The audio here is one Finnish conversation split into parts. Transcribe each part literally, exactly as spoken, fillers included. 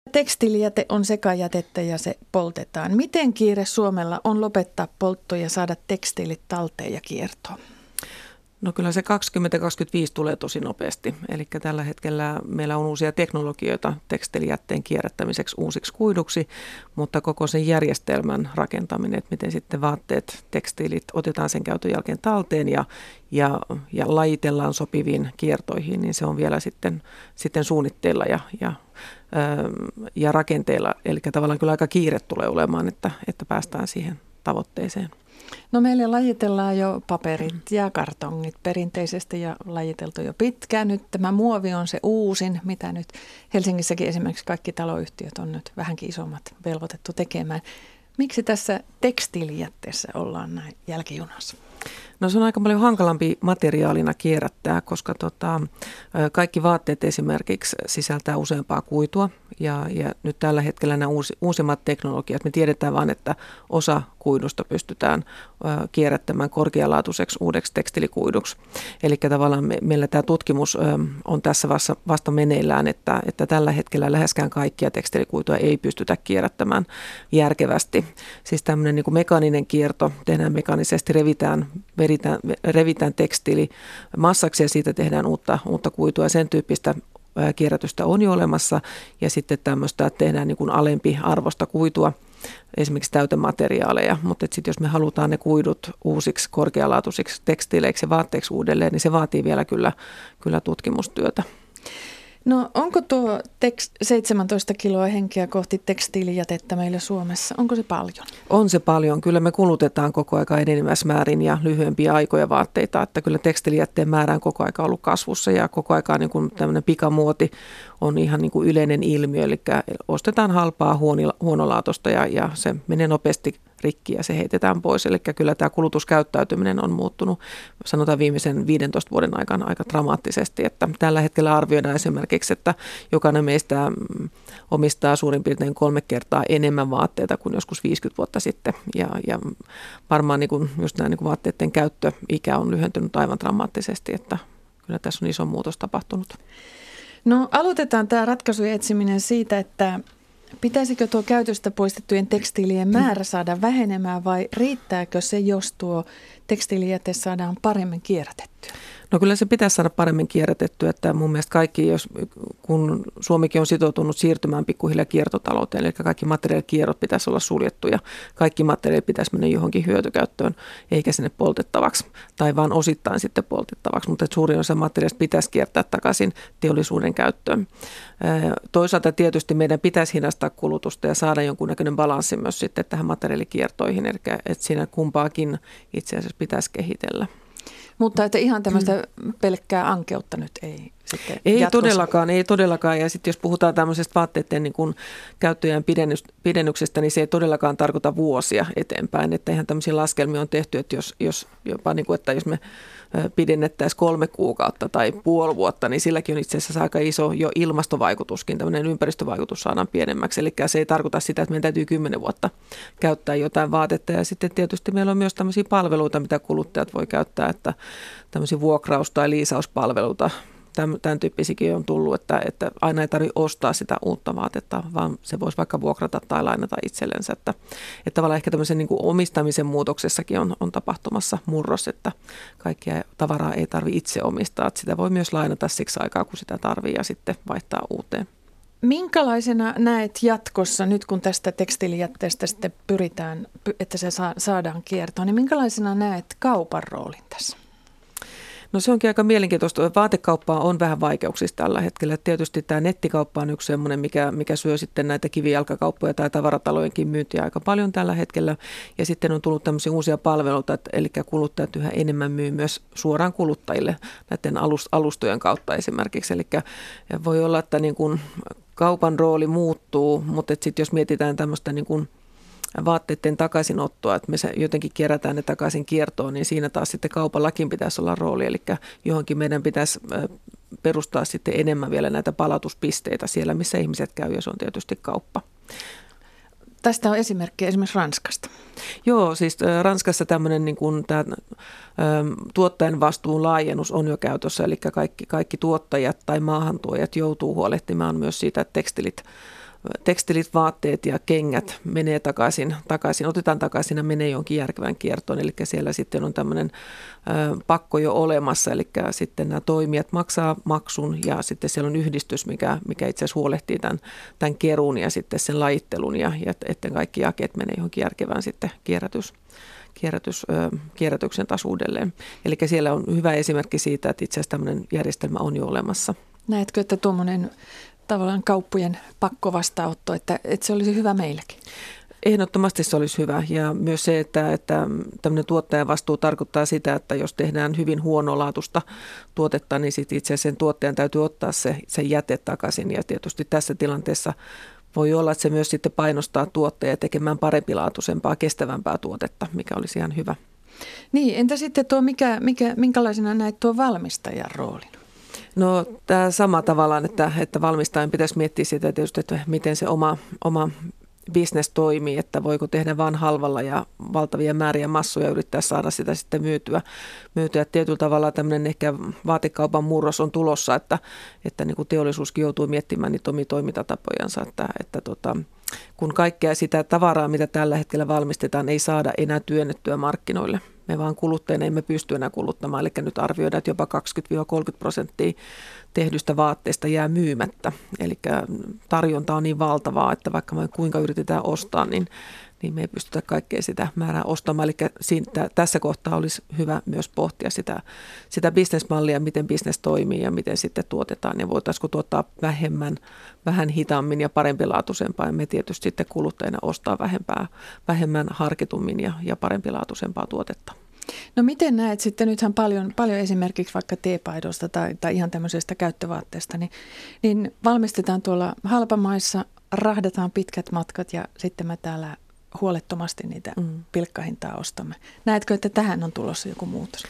Tekstiilijäte on sekajätettä ja se poltetaan. Miten kiire Suomella on lopettaa poltto ja saada tekstiilit talteen ja kiertoon? No kyllä se kaksikymmentä kaksikymmentäviisi tulee tosi nopeasti. Eli tällä hetkellä meillä on uusia teknologioita tekstiilijätteen kierrättämiseksi uusiksi kuiduksi, mutta koko sen järjestelmän rakentaminen, että miten sitten vaatteet, tekstiilit otetaan sen käytön jälkeen talteen ja, ja, ja lajitellaan sopiviin kiertoihin, niin se on vielä sitten, sitten suunnitteilla ja, ja, ja rakenteilla. Eli tavallaan kyllä aika kiire tulee olemaan, että, että päästään siihen tavoitteeseen. No meillä lajitellaan jo paperit ja kartongit perinteisesti ja lajiteltu jo pitkään. Nyt tämä muovi on se uusin, mitä nyt Helsingissäkin esimerkiksi kaikki taloyhtiöt on nyt vähänkin isommat velvoitettu tekemään. Miksi tässä tekstiilijätteessä ollaan näin jälkijunassa? No se on aika paljon hankalampi materiaalina kierrättää, koska tota, kaikki vaatteet esimerkiksi sisältää useampaa kuitua ja, ja nyt tällä hetkellä nämä uusi, uusimmat teknologiat, me tiedetään vain, että osa kuidusta pystytään ö, kierrättämään korkealaatuiseksi uudeksi tekstiilikuiduksi. Eli tavallaan me, meillä tämä tutkimus ö, on tässä vasta, vasta meneillään, että, että tällä hetkellä läheskään kaikkia tekstiilikuituja ei pystytä kierrättämään järkevästi. Siis tämmöinen niin kuin mekaaninen kierto, tehdään mekaanisesti, revitään, veritään, revitään tekstiili massaksi ja siitä tehdään uutta, uutta kuitua ja sen tyyppistä kierrätystä on jo olemassa ja sitten tämmöistä, että tehdään niin kuin alempi arvosta kuitua, esimerkiksi täytemateriaaleja, mutta sitten jos me halutaan ne kuidut uusiksi korkealaatuisiksi tekstiileiksi ja vaatteiksi uudelleen, niin se vaatii vielä kyllä, kyllä tutkimustyötä. No onko tuo tekst- seitsemäntoista kiloa henkeä kohti tekstiilijätettä meillä Suomessa, onko se paljon? On se paljon. Kyllä me kulutetaan koko aika enenevässä määrin ja lyhyempiä aikoja vaatteita, että kyllä tekstiilijätteen määrä on koko aika ollut kasvussa ja koko aika niin kuin tämmöinen pikamuoti on ihan niin kuin yleinen ilmiö, eli ostetaan halpaa huonolaatuista ja, ja se menee nopeasti rikki ja se heitetään pois. Eli kyllä tämä kulutuskäyttäytyminen on muuttunut, sanotaan viimeisen viidentoista vuoden aikana aika dramaattisesti, että tällä hetkellä arvioidaan esimerkiksi, että jokainen meistä omistaa suurin piirtein kolme kertaa enemmän vaatteita kuin joskus viisikymmentä vuotta sitten. Ja, ja varmaan niin kuin just nämä niin kuin vaatteiden käyttöikä on lyhentynyt aivan dramaattisesti, että kyllä tässä on iso muutos tapahtunut. No aloitetaan tämä ratkaisujen etsiminen siitä, että pitäisikö tuo käytöstä poistettujen tekstiilien määrä saada vähenemään vai riittääkö se, jos tuo tekstiilijäte saadaan paremmin kierrätettyä? No kyllä se pitäisi saada paremmin kierrätettyä, että mun mielestä kaikki, jos, kun Suomikin on sitoutunut siirtymään pikkuhiljaa kiertotalouteen, eli kaikki materiaalikierrot pitäisi olla suljettuja, kaikki materiaalit pitäisi mennä johonkin hyötykäyttöön, eikä sinne poltettavaksi, tai vaan osittain sitten poltettavaksi, mutta suurin osa materiaalista pitäisi kiertää takaisin teollisuuden käyttöön. Toisaalta tietysti meidän pitäisi hidastaa kulutusta ja saada jonkunnäköinen balanssi myös sitten tähän materiaalikiertoihin, eli että siinä kumpaakin itse asiassa pitäisi kehitellä. Mutta että ihan tämmöistä pelkkää ankeutta nyt ei sitten Ei jatkossa. todellakaan, ei todellakaan. Ja sitten jos puhutaan tämmöisestä vaatteiden niin kuin käyttöjään pidennyksestä, niin se ei todellakaan tarkoita vuosia eteenpäin. Että ihan tämmöisiä laskelmia on tehty, että jos, jos jopa niin kuin, että jos me pidennettäisiin kolme kuukautta tai puoli vuotta, niin silläkin on itse asiassa aika iso jo ilmastovaikutuskin, tämmöinen ympäristövaikutus saadaan pienemmäksi. Eli se ei tarkoita sitä, että meidän täytyy kymmenen vuotta käyttää jotain vaatetta. Ja sitten tietysti meillä on myös tämmöisiä palveluita, mitä kuluttajat voi käyttää, että tämmöisiä vuokraus- tai liisauspalveluita. Tämän tyyppisikin on tullut, että, että aina ei tarvitse ostaa sitä uutta vaatetta, vaan se voisi vaikka vuokrata tai lainata itsellensä. Että, että tavallaan ehkä tämmöisen niin kuin omistamisen muutoksessakin on, on tapahtumassa murros, että kaikkia tavaraa ei tarvitse itse omistaa. Että sitä voi myös lainata siksi aikaa, kun sitä tarvitsee ja sitten vaihtaa uuteen. Minkälaisena näet jatkossa, nyt kun tästä tekstiilijätteestä sitten pyritään, että se saadaan kiertoon, niin minkälaisena näet kaupan roolin tässä? No se onkin aika mielenkiintoista. Vaatekauppaa on vähän vaikeuksista tällä hetkellä. Tietysti tämä nettikauppa on yksi sellainen, mikä, mikä syö sitten näitä kivijalkakauppoja tai tavaratalojenkin myyntiä aika paljon tällä hetkellä. Ja sitten on tullut tämmöisiä uusia palveluita, että, eli kuluttajat yhä enemmän myy myös suoraan kuluttajille näiden alustojen kautta esimerkiksi. Eli voi olla, että niin kuin kaupan rooli muuttuu, mutta sitten jos mietitään tämmöistä niin kuin vaatteiden takaisinottoa, että me jotenkin kerätään ne takaisin kiertoon, niin siinä taas sitten kaupallakin pitäisi olla rooli, eli johonkin meidän pitäisi perustaa sitten enemmän vielä näitä palautuspisteitä siellä, missä ihmiset käy, ja se on tietysti kauppa. Tästä on esimerkki esimerkiksi Ranskasta. Joo, siis Ranskassa tämmöinen niin kuin tämä tuottajan vastuun laajennus on jo käytössä, eli kaikki, kaikki tuottajat tai maahantuojat joutuu huolehtimaan myös siitä, että tekstilit tekstilit, vaatteet ja kengät menee takaisin, takaisin, otetaan takaisin ja menee jonkin järkevän kiertoon. Eli siellä sitten on tämmöinen ö, pakko jo olemassa, eli sitten nämä toimijat maksaa maksun ja sitten siellä on yhdistys, mikä, mikä itse asiassa huolehtii tämän, tämän keruun ja sitten sen lajittelun ja, ja että kaikki jakeet menee johonkin järkevään sitten kierrätys. Kierrätys, kierrätyksen taas uudelleen. Eli siellä on hyvä esimerkki siitä, että itse asiassa tämmöinen järjestelmä on jo olemassa. Näetkö, että tuommoinen tavallaan kauppojen pakkovastaanotto, että, että se olisi hyvä meillekin? Ehdottomasti se olisi hyvä ja myös se, että, että tämmöinen tuottajavastuu tarkoittaa sitä, että jos tehdään hyvin huonolaatuista tuotetta, niin sitten itse asiassa sen tuottajan täytyy ottaa se, se jäte takaisin ja tietysti tässä tilanteessa voi olla, että se myös sitten painostaa tuottajia tekemään parempilaatuisempaa, kestävämpää tuotetta, mikä olisi ihan hyvä. Niin, entä sitten tuo, mikä, mikä, minkälaisena näet tuo valmistajan roolin? No tämä sama tavallaan, että, että valmistajan pitäisi miettiä sitä tietysti, että miten se oma, oma business toimii, että voiko tehdä vain halvalla ja valtavia määriä massoja yrittää saada sitä sitten myytyä. myytyä. Tietyllä tavalla tämmöinen ehkä vaatekaupan murros on tulossa, että, että niin kuin teollisuuskin joutuu miettimään niitä omia toimintatapojansa, että, että tota, kun kaikkea sitä tavaraa, mitä tällä hetkellä valmistetaan, ei saada enää työnnettyä markkinoille. Me vaan kuluttajana emme pysty enää kuluttamaan, eli nyt arvioidaan, että jopa kaksikymmentä kolmekymmentä prosenttia tehdystä vaatteesta jää myymättä. Eli tarjonta on niin valtavaa, että vaikka me kuinka yritetään ostaa, niin, niin me ei pystytä kaikkea sitä määrää ostamaan. Eli siinä, tässä kohtaa olisi hyvä myös pohtia sitä, sitä bisnesmallia, miten bisnes toimii ja miten sitten tuotetaan. Ja voitaisiinko tuottaa vähemmän, vähän hitaammin ja parempilaatuisempaa. Ja me tietysti sitten kuluttajana ostaa vähempää, vähemmän harkitummin ja, ja parempilaatuisempaa tuotetta. No miten näet sitten, nythän paljon, paljon esimerkiksi vaikka teepaidosta tai, tai ihan tämmöisestä käyttövaatteesta, niin, niin valmistetaan tuolla halpamaissa, rahdataan pitkät matkat ja sitten me täällä huolettomasti niitä mm. pilkkahintaa ostamme. Näetkö, että tähän on tulossa joku muutos?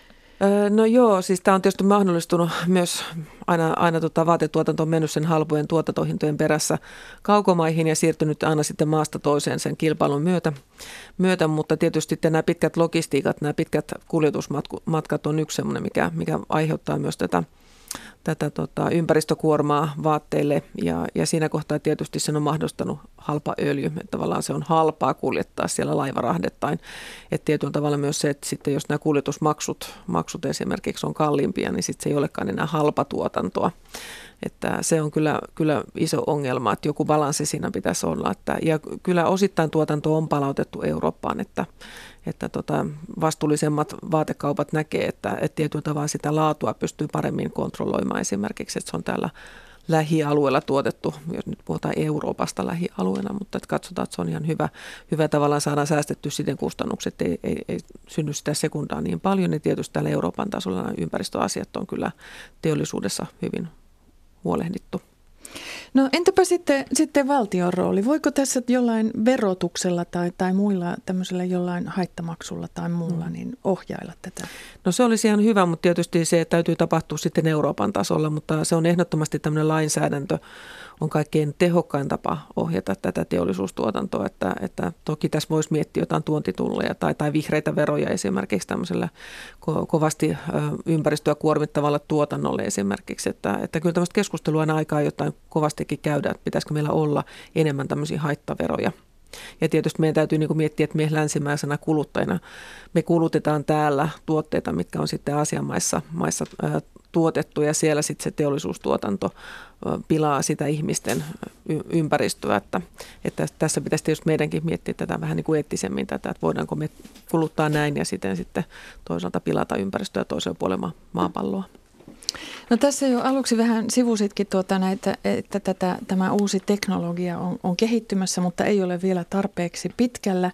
No joo, siis tämä on tietysti mahdollistunut myös, aina, aina tota vaatetuotanto on mennyt sen halpojen tuotantohintojen perässä kaukomaihin ja siirtynyt aina sitten maasta toiseen sen kilpailun myötä, myötä mutta tietysti nämä pitkät logistiikat, nämä pitkät kuljetusmatkat on yksi sellainen, mikä, mikä aiheuttaa myös tätä, tätä tota, ympäristökuormaa vaatteille ja, ja siinä kohtaa tietysti sen on mahdollistanut halpa öljy, että tavallaan se on halpaa kuljettaa siellä laivarahdettaen, että tietyllä tavalla myös se, että sitten jos nämä kuljetusmaksut maksut esimerkiksi on kalliimpia, niin sitten se ei olekaan enää halpa tuotantoa, että se on kyllä, kyllä iso ongelma, että joku balanssi siinä pitäisi olla, että, ja kyllä osittain tuotanto on palautettu Eurooppaan, että että tota, vastuullisemmat vaatekaupat näkee, että, että tietyllä tavalla sitä laatua pystyy paremmin kontrolloimaan esimerkiksi, että se on täällä lähialueella tuotettu, jos nyt puhutaan Euroopasta lähialueena, mutta että katsotaan, että se on ihan hyvä, hyvä tavallaan saadaan säästetty siten kustannukset, ei, ei, ei synny sitä sekundaa niin paljon, niin tietysti täällä Euroopan tasolla nämä ympäristöasiat on kyllä teollisuudessa hyvin huolehdittu. No entäpä sitten, sitten valtion rooli? Voiko tässä jollain verotuksella tai, tai muilla tämmöisellä jollain haittamaksulla tai muulla niin ohjailla tätä? No se olisi ihan hyvä, mutta tietysti se täytyy tapahtua sitten Euroopan tasolla, mutta se on ehdottomasti tämmöinen lainsäädäntö on kaikkein tehokkain tapa ohjata tätä teollisuustuotantoa, että, että toki tässä voisi miettiä jotain tuontitulleja tai, tai vihreitä veroja esimerkiksi tämmöisellä ko- kovasti ympäristöä kuormittavalla tuotannolle esimerkiksi, että, että kyllä tämmöistä keskustelua aina aikaa jotain kovastikin käydään, että pitäisikö meillä olla enemmän tämmöisiä haittaveroja. Ja tietysti meidän täytyy niin kuin miettiä, että me länsimäisenä kuluttajina me kulutetaan täällä tuotteita, mitkä on sitten Aasian-maissa maissa, ä, tuotettu ja siellä sitten se teollisuustuotanto ä, pilaa sitä ihmisten y- ympäristöä. Että, että tässä pitäisi tietysti meidänkin miettiä tätä vähän niin kuin eettisemmin tätä, että voidaanko me kuluttaa näin ja sitten, sitten toisaalta pilata ympäristöä toisella puolella maapalloa. No tässä jo aluksi vähän sivusitkin tuota näitä, että tätä, tämä uusi teknologia on, on kehittymässä, mutta ei ole vielä tarpeeksi pitkällä.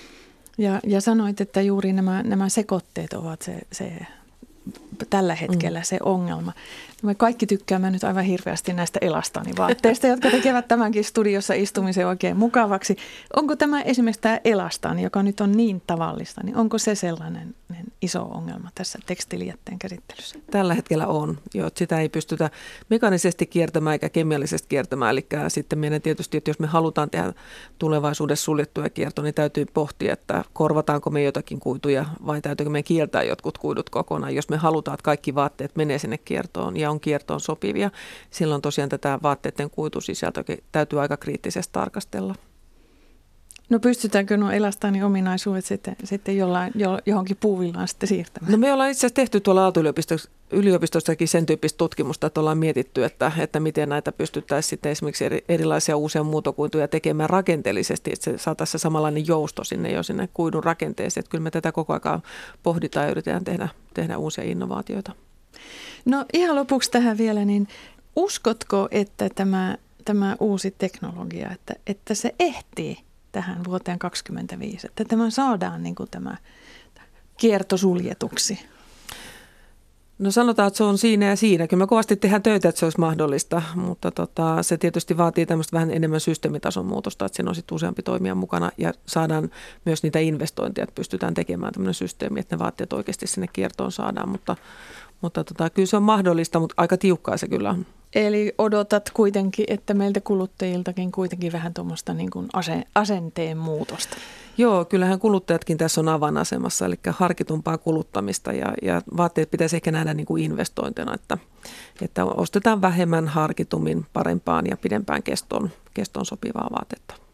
Ja, ja sanoit, että juuri nämä, nämä sekoitteet ovat se, se tällä hetkellä se ongelma. Me kaikki tykkäämme nyt aivan hirveästi näistä elastanivaatteista, jotka tekevät tämänkin studiossa istumisen oikein mukavaksi. Onko tämä esimerkiksi tämä elastani, joka nyt on niin tavallista, niin onko se sellainen iso ongelma tässä tekstiilijätteen käsittelyssä? Tällä hetkellä on, jo, sitä ei pystytä mekaanisesti kiertämään eikä kemiallisesti kiertämään. Eli sitten meidän tietysti, että jos me halutaan tehdä tulevaisuudessa suljettuja kiertoja, niin täytyy pohtia, että korvataanko me jotakin kuituja vai täytyykö me kieltää jotkut kuidut kokonaan, jos me halutaan, että kaikki vaatteet menee sinne kiertoon. Ja ja on kiertoon sopivia. Silloin tosiaan tätä vaatteiden kuitusisältöä täytyy aika kriittisesti tarkastella. No pystytäänkö nuo elastani ominaisuudet sitten, sitten jollain, johonkin puuvillaan sitten siirtämään? No me ollaan itse asiassa tehty tuolla Aalto-yliopistostakin sen tyyppistä tutkimusta, että ollaan mietitty, että, että miten näitä pystyttäisiin sitten esimerkiksi eri, erilaisia uusia muotokuituja tekemään rakenteellisesti, että se saataisiin samanlainen jousto sinne jo sinne kuidun rakenteeseen. Että kyllä me tätä koko ajan pohditaan ja yritetään tehdä, tehdä uusia innovaatioita. No ihan lopuksi tähän vielä, niin uskotko, että tämä, tämä uusi teknologia, että, että se ehtii tähän vuoteen kaksikymmentäviisi, että tämä saadaan niin kuin tämä kierto suljetuksi? No sanotaan, että se on siinä ja siinä. Kyllä me kovasti tehdään töitä, että se olisi mahdollista, mutta tota, se tietysti vaatii tämmöistä vähän enemmän systeemitason muutosta, että siinä on sitten useampi toimija mukana ja saadaan myös niitä investointeja, että pystytään tekemään tämmöinen systeemi, että ne vaatteet oikeasti sinne kiertoon saadaan, mutta, mutta tota, kyllä se on mahdollista, mutta aika tiukkaa se kyllä on. Eli odotat kuitenkin, että meiltä kuluttajiltakin kuitenkin vähän tuommoista niin kuin asenteen muutosta. Joo, kyllähän kuluttajatkin tässä on avainasemassa, eli harkitumpaa kuluttamista ja, ja vaatteet pitäisi ehkä nähdä niin kuin investointina, että, että ostetaan vähemmän harkitummin parempaan ja pidempään kestoon, kestoon sopivaa vaatetta.